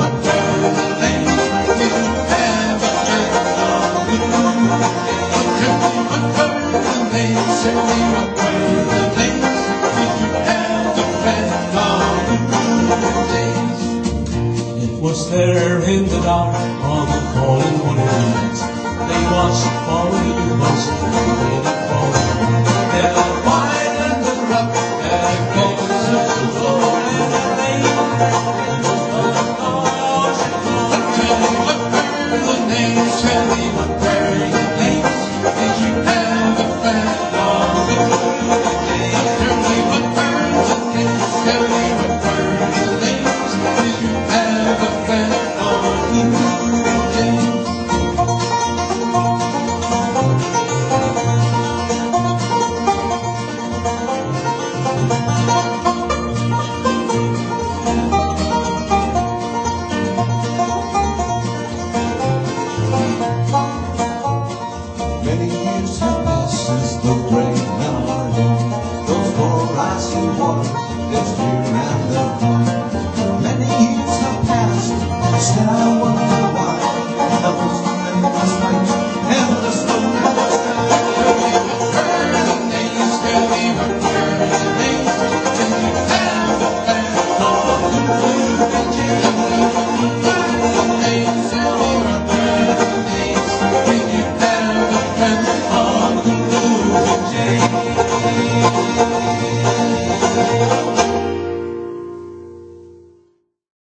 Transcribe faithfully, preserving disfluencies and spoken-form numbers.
Was there in the dark on the cold morning night, they watched for you most and waited for you. They're wide and the rough, they're close to the floor, and they tell me what were the names, tell me what were the names. Did you have a friend on the good days? Tell me what were the names, tell me what were the names. Did you have a friend on the good days? Many years have passed since the great men are gone. Those four icy waters, there's